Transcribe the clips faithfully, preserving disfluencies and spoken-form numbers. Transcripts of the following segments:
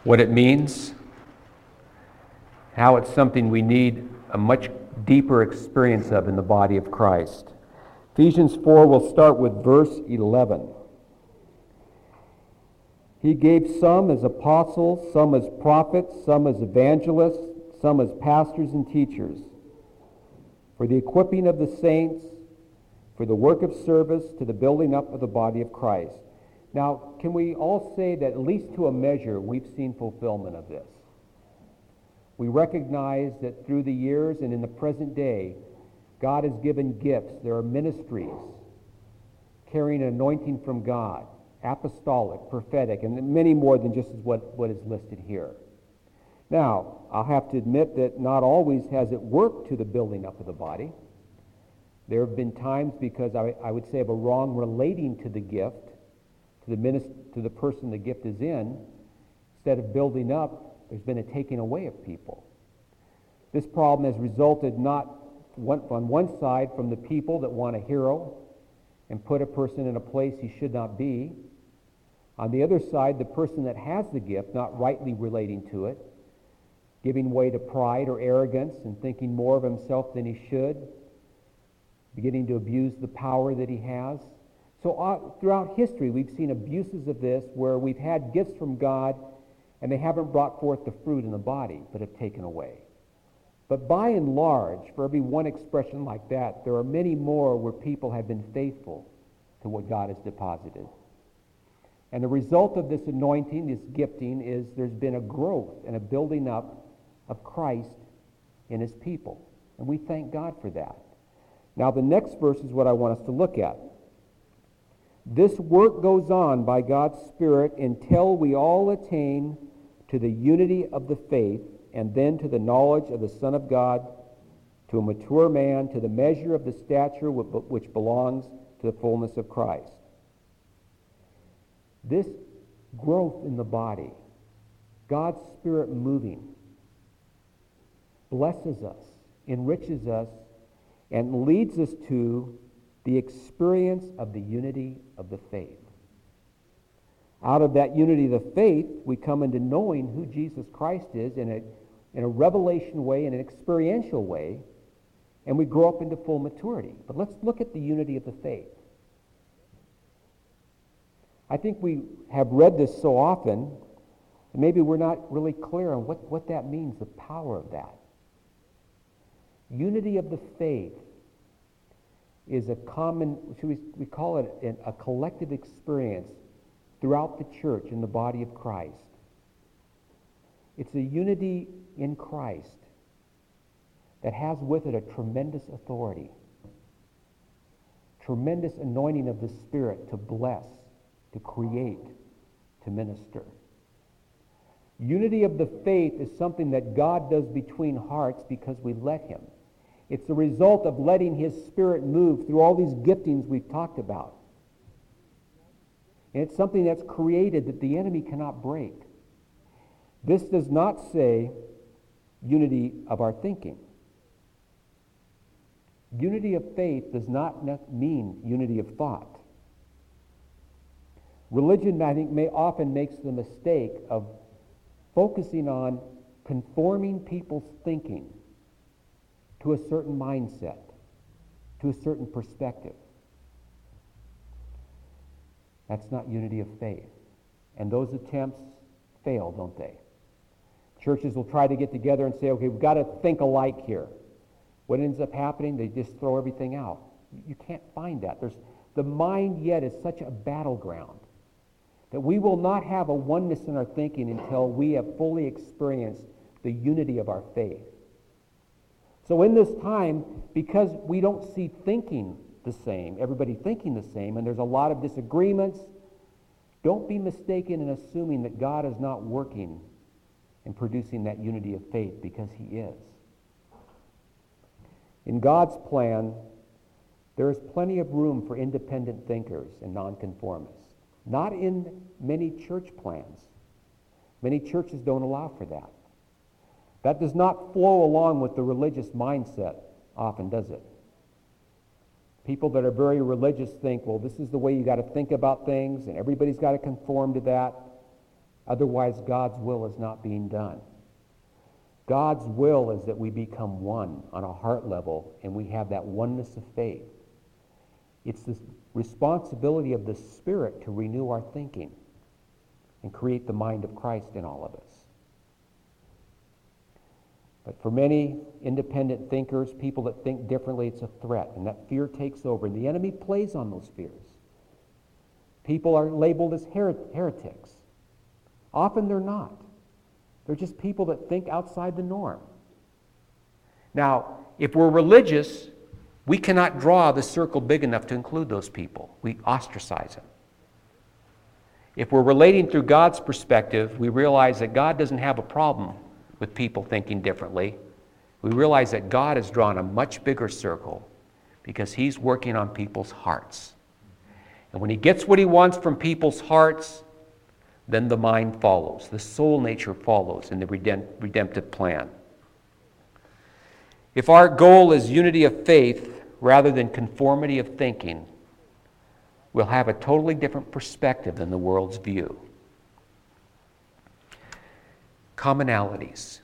what it means, how it's something we need a much deeper experience of in the body of Christ. Ephesians four, we'll start with verse eleven. He gave some as apostles, some as prophets, some as evangelists, some as pastors and teachers, for the equipping of the saints, for the work of service, to the building up of the body of Christ. Now, can we all say that at least to a measure we've seen fulfillment of this? We recognize that through the years and in the present day, God has given gifts. There are ministries carrying an anointing from God, apostolic, prophetic, and many more than just what, what is listed here. Now, I'll have to admit that not always has it worked to the building up of the body. There have been times, because I, I would say of a wrong relating to the gift, to the minist- to the person the gift is in, instead of building up, there's been a taking away of people. This problem has resulted not one, on one side from the people that want a hero and put a person in a place he should not be. On the other side, the person that has the gift, not rightly relating to it, giving way to pride or arrogance and thinking more of himself than he should, beginning to abuse the power that he has. So uh, throughout history, we've seen abuses of this where we've had gifts from God and they haven't brought forth the fruit in the body, but have taken away. But by and large, for every one expression like that, there are many more where people have been faithful to what God has deposited. And the result of this anointing, this gifting, is there's been a growth and a building up of Christ in his people. And we thank God for that. Now the next verse is what I want us to look at. This work goes on by God's Spirit until we all attain to the unity of the faith and then to the knowledge of the Son of God, to a mature man, to the measure of the stature which belongs to the fullness of Christ. This growth in the body, God's Spirit moving, blesses us, enriches us, and leads us to the experience of the unity of the faith. Out of that unity of the faith, we come into knowing who Jesus Christ is in a, in a revelation way, in an experiential way, and we grow up into full maturity. But let's look at the unity of the faith. I think we have read this so often, and maybe we're not really clear on what, what that means, the power of that. Unity of the faith is a common, should we, we call it a, a collective experience throughout the church in the body of Christ. It's a unity in Christ that has with it a tremendous authority, tremendous anointing of the Spirit to bless, to create, to minister. Unity of the faith is something that God does between hearts because we let him. It's the result of letting his Spirit move through all these giftings we've talked about. And it's something that's created that the enemy cannot break. This does not say unity of our thinking. Unity of faith does not mean unity of thought. Religion, I think, may often makes the mistake of focusing on conforming people's thinking to a certain mindset, to a certain perspective. That's not unity of faith. And those attempts fail, don't they? Churches will try to get together and say, okay, we've got to think alike here. What ends up happening? They just throw everything out. You can't find that. There's, the mind yet is such a battleground that we will not have a oneness in our thinking until we have fully experienced the unity of our faith. So in this time, because we don't see thinking the same, everybody thinking the same, and there's a lot of disagreements, don't be mistaken in assuming that God is not working and producing that unity of faith, because he is. In God's plan, there is plenty of room for independent thinkers and nonconformists. Not in many church plans. Many churches don't allow for that. That does not flow along with the religious mindset often, does it? People that are very religious think, well, this is the way you got to think about things, and everybody's got to conform to that. Otherwise, God's will is not being done. God's will is that we become one on a heart level, and we have that oneness of faith. It's the responsibility of the Spirit to renew our thinking and create the mind of Christ in all of us. But for many independent thinkers, people that think differently, it's a threat, and that fear takes over, and the enemy plays on those fears. People are labeled as her- heretics. Often they're not. They're just people that think outside the norm. Now, if we're religious, we cannot draw the circle big enough to include those people. We ostracize them. If we're relating through God's perspective, we realize that God doesn't have a problem with people thinking differently. We realize that God has drawn a much bigger circle because He's working on people's hearts. And when He gets what He wants from people's hearts, then the mind follows. The soul nature follows in the redempt- redemptive plan. If our goal is unity of faith rather than conformity of thinking, we'll have a totally different perspective than the world's view. Commonalities.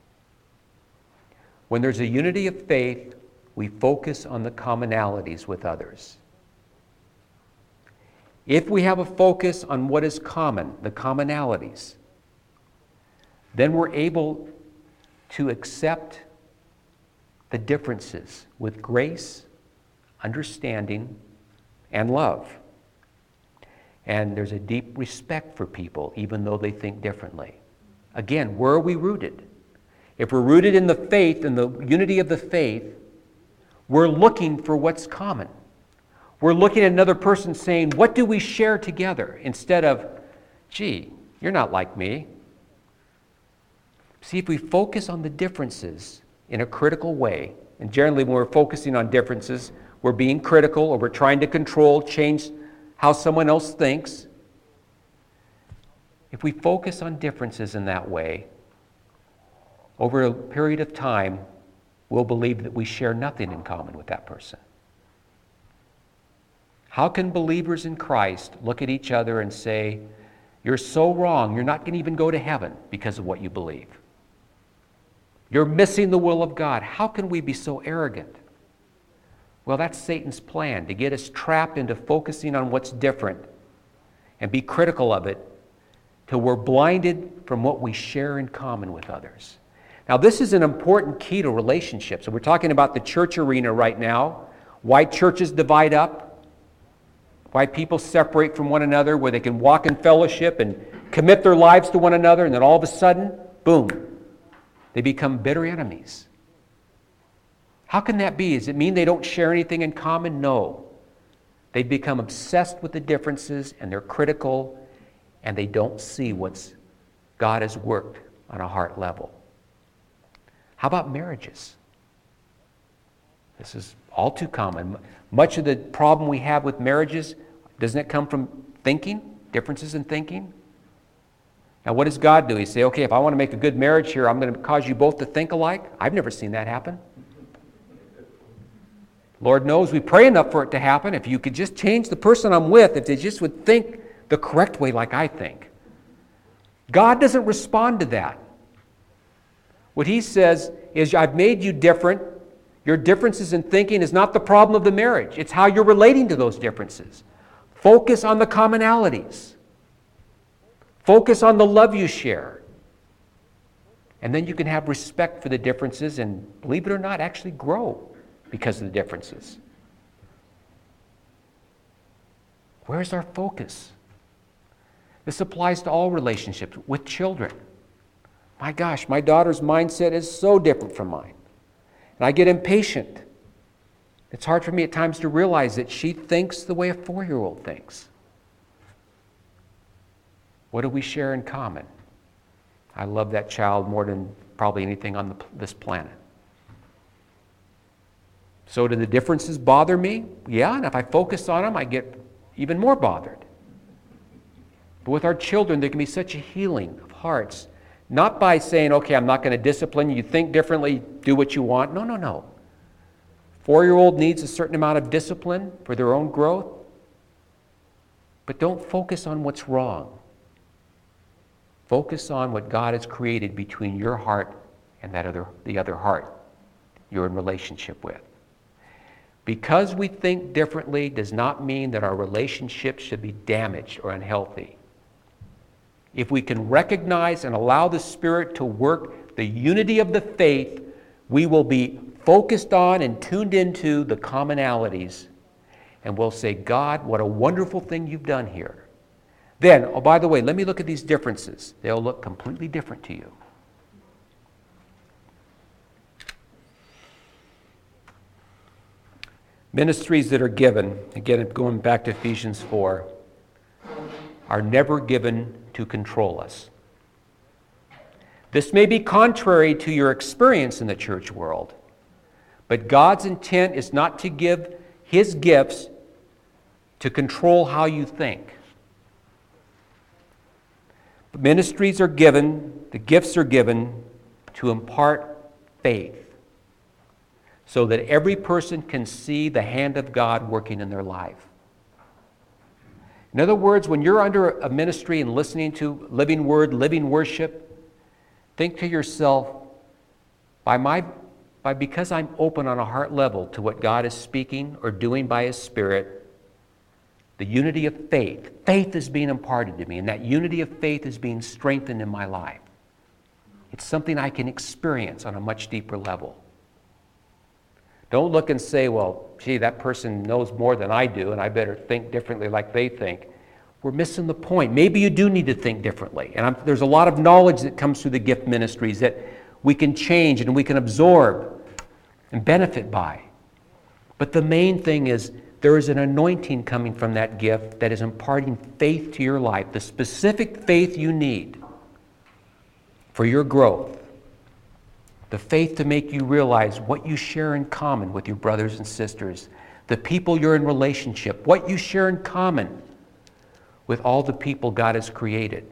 When there's a unity of faith, we focus on the commonalities with others. If we have a focus on what is common, the commonalities, then we're able to accept the differences with grace, understanding, and love. And there's a deep respect for people, even though they think differently. Again, where are we rooted? If we're rooted in the faith, in the unity of the faith, we're looking for what's common. We're looking at another person saying, what do we share together? Instead of, gee, you're not like me. See, if we focus on the differences in a critical way, and generally when we're focusing on differences, we're being critical or we're trying to control, change how someone else thinks. If we focus on differences in that way, over a period of time, we'll believe that we share nothing in common with that person. How can believers in Christ look at each other and say, you're so wrong, you're not going to even go to heaven because of what you believe? You're missing the will of God. How can we be so arrogant? Well, that's Satan's plan, to get us trapped into focusing on what's different and be critical of it till we're blinded from what we share in common with others. Now, this is an important key to relationships. So we're talking about the church arena right now, why churches divide up, why people separate from one another, where they can walk in fellowship and commit their lives to one another, and then all of a sudden, boom, they become bitter enemies. How can that be? Does it mean they don't share anything in common? No. They become obsessed with the differences, and they're critical, and they don't see what's God has worked on a heart level. How about marriages? This is all too common. Much of the problem we have with marriages, doesn't it come from thinking, differences in thinking? Now, what does God do? He say, okay, if I want to make a good marriage here, I'm going to cause you both to think alike? I've never seen that happen. Lord knows we pray enough for it to happen. If you could just change the person I'm with, if they just would think the correct way like I think. God doesn't respond to that. What He says is, I've made you different. Your differences in thinking is not the problem of the marriage. It's how you're relating to those differences. Focus on the commonalities. Focus on the love you share. And then you can have respect for the differences and, believe it or not, actually grow because of the differences. Where's our focus? This applies to all relationships with children. My gosh, my daughter's mindset is so different from mine. And I get impatient. It's hard for me at times to realize that she thinks the way a four-year-old thinks. What do we share in common? I love that child more than probably anything on the, this planet. So do the differences bother me? Yeah, and if I focus on them, I get even more bothered. But with our children, there can be such a healing of hearts. Not by saying, okay, I'm not going to discipline you, think differently, do what you want. No, no, no. Four-year-old needs a certain amount of discipline for their own growth. But don't focus on what's wrong. Focus on what God has created between your heart and that other, the other heart you're in relationship with. Because we think differently does not mean that our relationships should be damaged or unhealthy. If we can recognize and allow the Spirit to work the unity of the faith, we will be focused on and tuned into the commonalities, and we'll say, God, what a wonderful thing you've done here. Then, oh, by the way, let me look at these differences. They'll look completely different to you. Ministries that are given, again, going back to Ephesians four, are never given to control us. This may be contrary to your experience in the church world, but God's intent is not to give His gifts to control how you think. Ministries are given, the gifts are given to impart faith, so that every person can see the hand of God working in their life. In other words, when you're under a ministry and listening to living word, living worship, think to yourself, by my, by because I'm open on a heart level to what God is speaking or doing by His Spirit, the unity of faith, faith is being imparted to me, and that unity of faith is being strengthened in my life. It's something I can experience on a much deeper level. Don't look and say, well, gee, that person knows more than I do, and I better think differently like they think. We're missing the point. Maybe you do need to think differently. And I'm, there's a lot of knowledge that comes through the gift ministries that we can change and we can absorb and benefit by. But the main thing is there is an anointing coming from that gift that is imparting faith to your life, the specific faith you need for your growth. The faith to make you realize what you share in common with your brothers and sisters, the people you're in relationship, what you share in common with all the people God has created.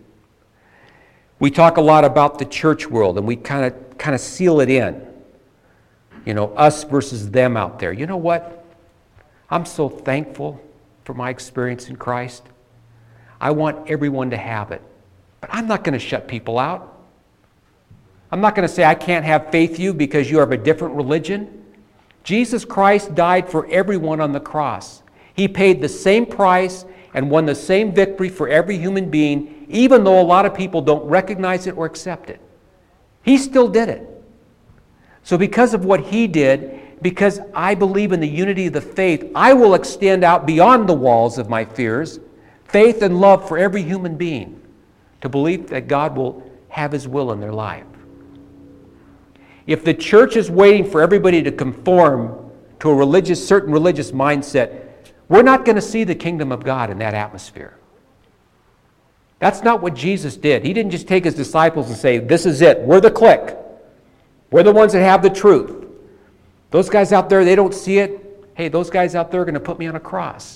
We talk a lot about the church world, and we kind of kind of seal it in. You know, us versus them out there. You know what? I'm so thankful for my experience in Christ. I want everyone to have it. But I'm not going to shut people out. I'm not going to say I can't have faith you because you have a different religion. Jesus Christ died for everyone on the cross. He paid the same price and won the same victory for every human being, even though a lot of people don't recognize it or accept it. He still did it. So because of what He did, because I believe in the unity of the faith, I will extend out beyond the walls of my fears, faith and love for every human being, to believe that God will have His will in their life. If the church is waiting for everybody to conform to a religious, certain religious mindset, we're not going to see the kingdom of God in that atmosphere. That's not what Jesus did. He didn't just take His disciples and say, this is it, we're the clique. We're the ones that have the truth. Those guys out there, they don't see it. Hey, those guys out there are going to put me on a cross.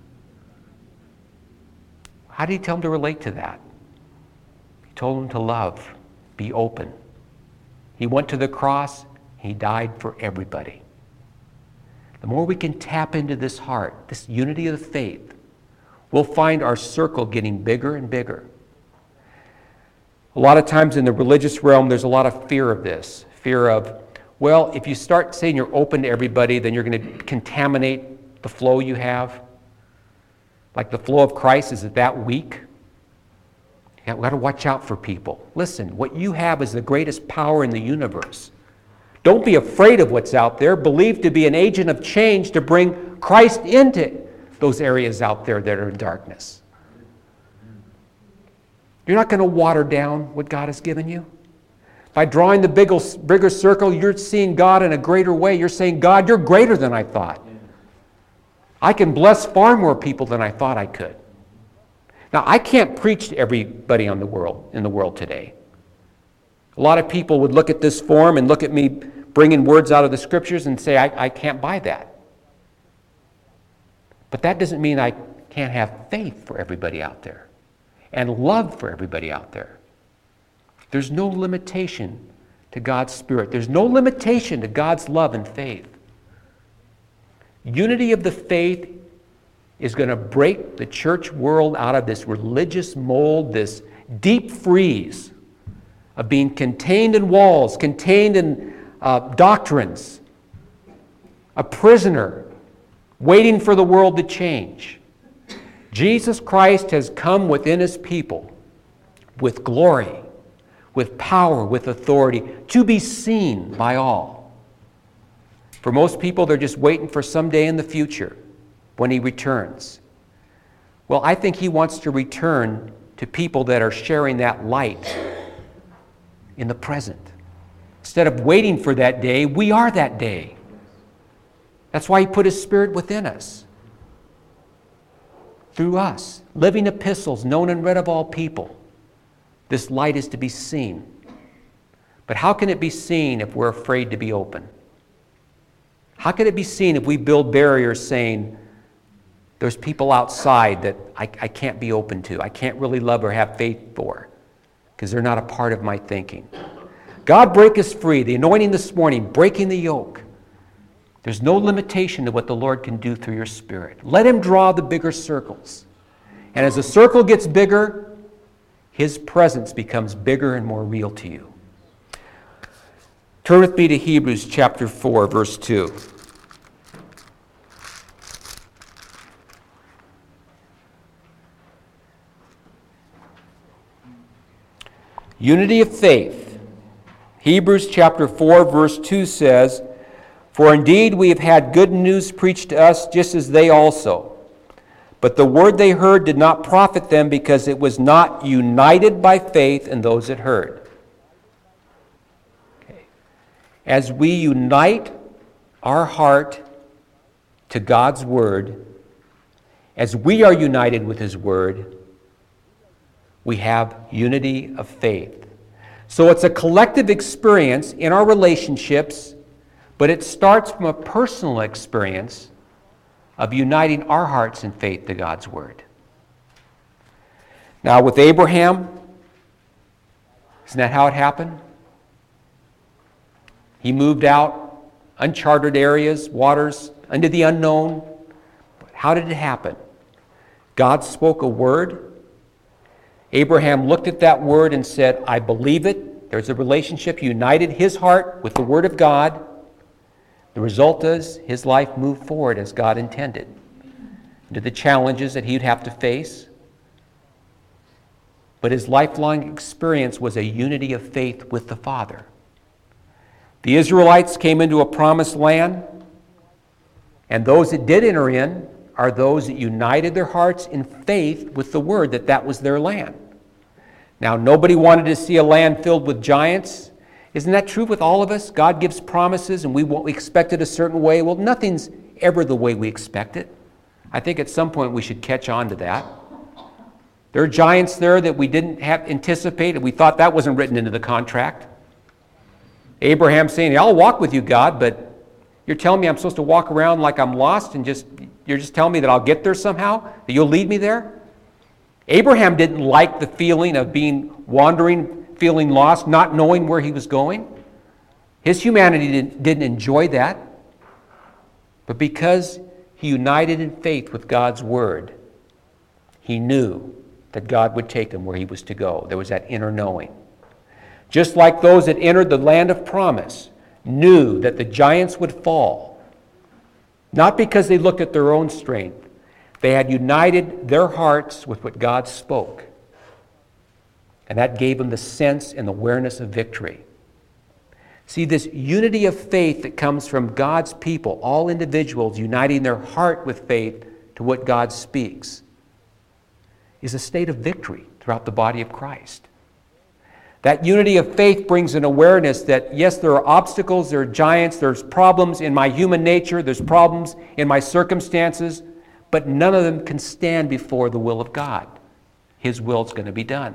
How did He tell them to relate to that? He told them to love, be open. He went to the cross, He died for everybody. The more we can tap into this heart, this unity of the faith, we'll find our circle getting bigger and bigger. A lot of times in the religious realm, there's a lot of fear of this. Fear of, well, if you start saying you're open to everybody, then you're going to contaminate the flow you have. Like the flow of Christ, is it that weak? Yeah, we've got to watch out for people. Listen, what you have is the greatest power in the universe. Don't be afraid of what's out there. Believe to be an agent of change to bring Christ into those areas out there that are in darkness. You're not going to water down what God has given you. By drawing the bigger, bigger circle, you're seeing God in a greater way. You're saying, God, you're greater than I thought. I can bless far more people than I thought I could. Now, I can't preach to everybody on the world, in the world today. A lot of people would look at this form and look at me bringing words out of the Scriptures and say, I, I can't buy that. But that doesn't mean I can't have faith for everybody out there and love for everybody out there. There's no limitation to God's Spirit. There's no limitation to God's love and faith. Unity of the faith is going to break the church world out of this religious mold, this deep freeze of being contained in walls, contained in uh, doctrines, a prisoner waiting for the world to change. Jesus Christ has come within his people with glory, with power, with authority, to be seen by all. For most people, they're just waiting for some day in the future when he returns. Well, I think he wants to return to people that are sharing that light in the present. Instead of waiting for that day, we are that day. That's why he put his Spirit within us. Through us, living epistles known and read of all people. This light is to be seen. But how can it be seen if we're afraid to be open? How can it be seen if we build barriers saying, there's people outside that I, I can't be open to, I can't really love or have faith for, because they're not a part of my thinking? God break us free. The anointing this morning, breaking the yoke. There's no limitation to what the Lord can do through your Spirit. Let him draw the bigger circles. And as the circle gets bigger, his presence becomes bigger and more real to you. Turn with me to Hebrews chapter four, verse two. Unity of faith. Hebrews chapter four, verse two says, "For indeed we have had good news preached to us, just as they also. But the word they heard did not profit them, because it was not united by faith in those that heard." Okay. As we unite our heart to God's word, as we are united with his word, we have unity of faith. So it's a collective experience in our relationships, but it starts from a personal experience of uniting our hearts in faith to God's word. Now with Abraham, isn't that how it happened? He moved out, uncharted areas, waters, into the unknown. How did it happen? God spoke a word. Abraham looked at that word and said, I believe it. There's a relationship, united his heart with the word of God. The result is his life moved forward as God intended, into the challenges that he'd have to face. But his lifelong experience was a unity of faith with the Father. The Israelites came into a promised land, and those that did enter in are those that united their hearts in faith with the word that that was their land. Now, nobody wanted to see a land filled with giants. Isn't that true with all of us? God gives promises and we won't expect it a certain way. Well, nothing's ever the way we expect it. I think at some point we should catch on to that. There are giants there that we didn't have anticipated. We thought that wasn't written into the contract. Abraham saying, I'll walk with you, God, but you're telling me I'm supposed to walk around like I'm lost and just you're just telling me that I'll get there somehow? That you'll lead me there? Abraham didn't like the feeling of being wandering, feeling lost, not knowing where he was going. His humanity didn't, didn't enjoy that. But because he united in faith with God's word, he knew that God would take him where he was to go. There was that inner knowing. Just like those that entered the land of promise knew that the giants would fall, not because they looked at their own strength. They had united their hearts with what God spoke. And that gave them the sense and awareness of victory. See, this unity of faith that comes from God's people, all individuals uniting their heart with faith to what God speaks, is a state of victory throughout the body of Christ. That unity of faith brings an awareness that, yes, there are obstacles, there are giants, there's problems in my human nature, there's problems in my circumstances, but none of them can stand before the will of God. His will is going to be done.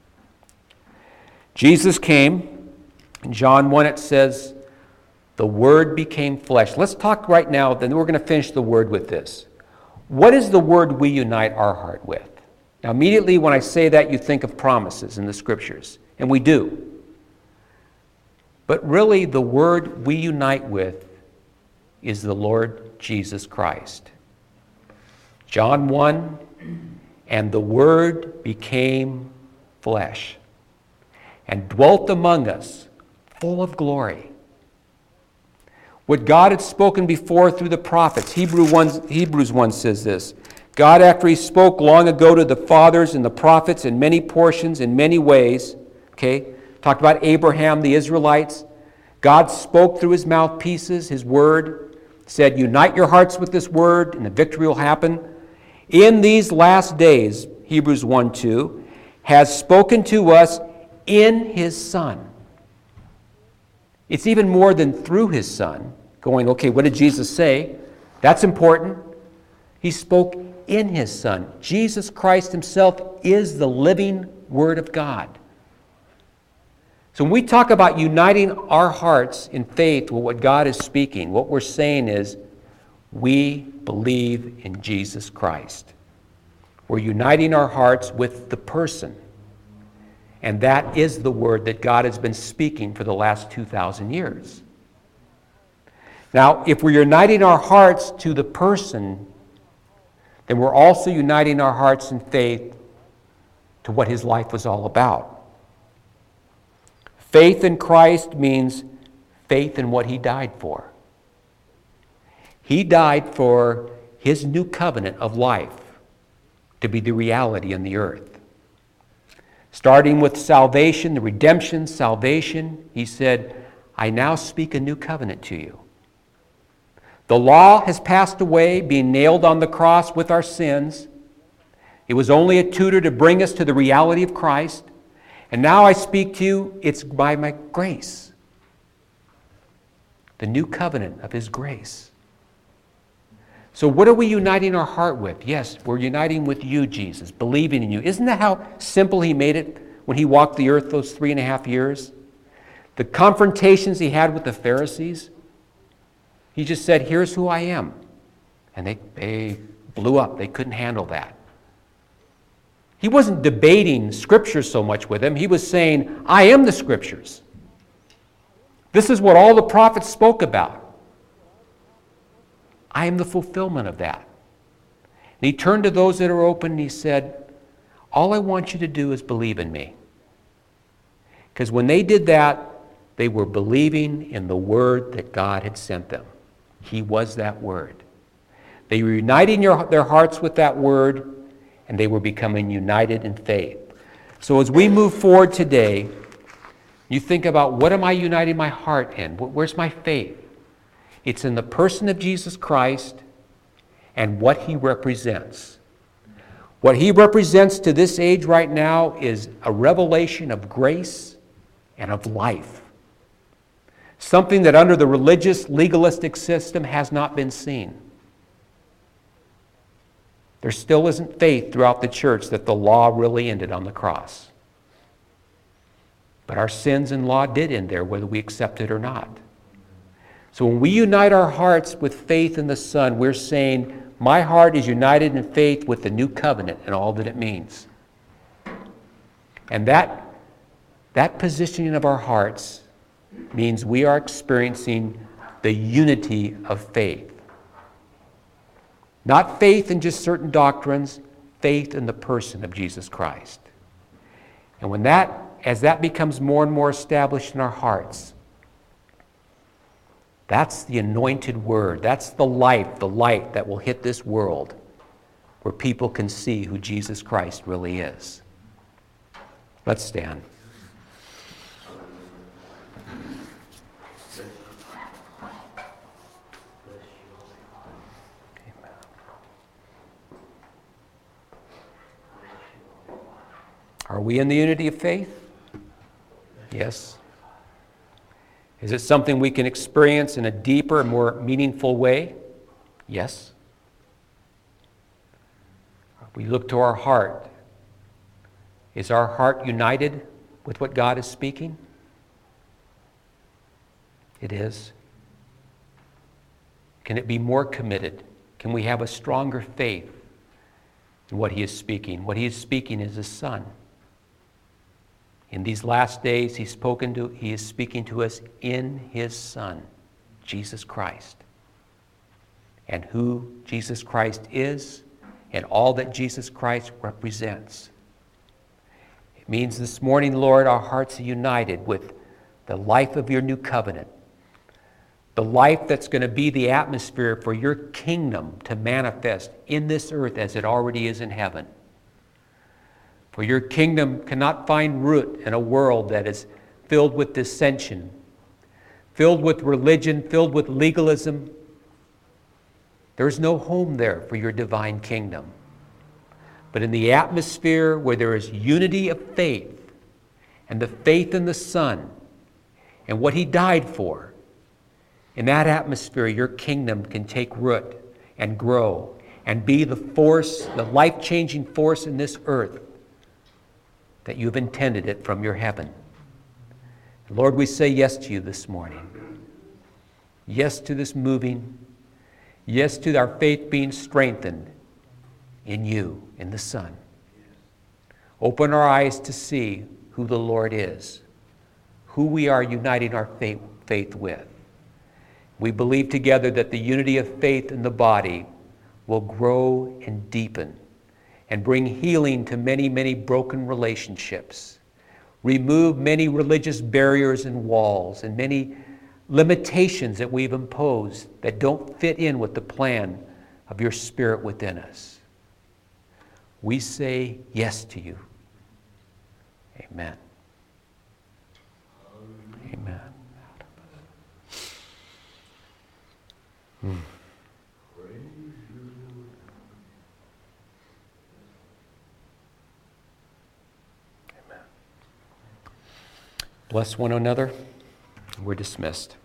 Jesus came. In John one it says, the Word became flesh. Let's talk right now, then we're going to finish the Word with this. What is the Word we unite our heart with? Now immediately when I say that, you think of promises in the Scriptures, and we do. But really the Word we unite with is the Lord Jesus Christ. John one, and the Word became flesh, and dwelt among us, full of glory. What God had spoken before through the prophets, Hebrew one, Hebrews one says this, God, after he spoke long ago to the fathers and the prophets in many portions, in many ways, okay, talked about Abraham, the Israelites, God spoke through his mouthpieces, his word, said, unite your hearts with this word, and the victory will happen. In these last days, Hebrews one two, has spoken to us in his Son. It's even more than through his Son, going, okay, what did Jesus say? That's important. He spoke in his Son. Jesus Christ himself is the living Word of God. So when we talk about uniting our hearts in faith with what God is speaking, what we're saying is we believe in Jesus Christ. We're uniting our hearts with the person. And that is the word that God has been speaking for the last two thousand years. Now, if we're uniting our hearts to the person, then we're also uniting our hearts in faith to what his life was all about. Faith in Christ means faith in what he died for. He died for his new covenant of life to be the reality in the earth. Starting with salvation, the redemption, salvation, he said, I now speak a new covenant to you. The law has passed away, being nailed on the cross with our sins. It was only a tutor to bring us to the reality of Christ. And now I speak to you, it's by my grace. The new covenant of his grace. So what are we uniting our heart with? Yes, we're uniting with you, Jesus, believing in you. Isn't that how simple he made it when he walked the earth those three and a half years? The confrontations he had with the Pharisees, he just said, here's who I am. And they, they blew up. They couldn't handle that. He wasn't debating Scriptures so much with them. He was saying, I am the Scriptures. This is what all the prophets spoke about. I am the fulfillment of that. And he turned to those that are open and he said, all I want you to do is believe in me. Because when they did that, they were believing in the word that God had sent them. He was that word. They were uniting your, their hearts with that word, and they were becoming united in faith. So as we move forward today, you think about, what am I uniting my heart in? Where's my faith? It's in the person of Jesus Christ and what he represents. What he represents to this age right now is a revelation of grace and of life. Something that under the religious, legalistic system has not been seen. There still isn't faith throughout the church that the law really ended on the cross. But our sins and law did end there, whether we accept it or not. So when we unite our hearts with faith in the Son, we're saying, my heart is united in faith with the new covenant and all that it means. And that, that positioning of our hearts means we are experiencing the unity of faith. Not faith in just certain doctrines, faith in the person of Jesus Christ. And when that, as that becomes more and more established in our hearts, that's the anointed word. That's the light, the light that will hit this world where people can see who Jesus Christ really is. Let's stand. Are we in the unity of faith? Yes. Is it something we can experience in a deeper, more meaningful way? Yes. We look to our heart. Is our heart united with what God is speaking? It is. Can it be more committed? Can we have a stronger faith in what he is speaking? What he is speaking is his Son. In these last days, he's spoken to, he is speaking to us in his Son, Jesus Christ. And who Jesus Christ is and all that Jesus Christ represents. It means this morning, Lord, our hearts are united with the life of your new covenant, the life that's going to be the atmosphere for your kingdom to manifest in this earth as it already is in heaven. For your kingdom cannot find root in a world that is filled with dissension, filled with religion, filled with legalism. There is no home there for your divine kingdom. But in the atmosphere where there is unity of faith and the faith in the Son and what he died for, in that atmosphere your kingdom can take root and grow and be the force, the life-changing force in this earth that you've intended it from your heaven. Lord, we say yes to you this morning. Yes to this moving. Yes to our faith being strengthened in you, in the Son. Open our eyes to see who the Lord is, who we are uniting our faith, faith with. We believe together that the unity of faith in the body will grow and deepen and bring healing to many, many broken relationships. Remove many religious barriers and walls and many limitations that we've imposed that don't fit in with the plan of your Spirit within us. We say yes to you. Amen. Amen. Hmm. Bless one another. We're dismissed.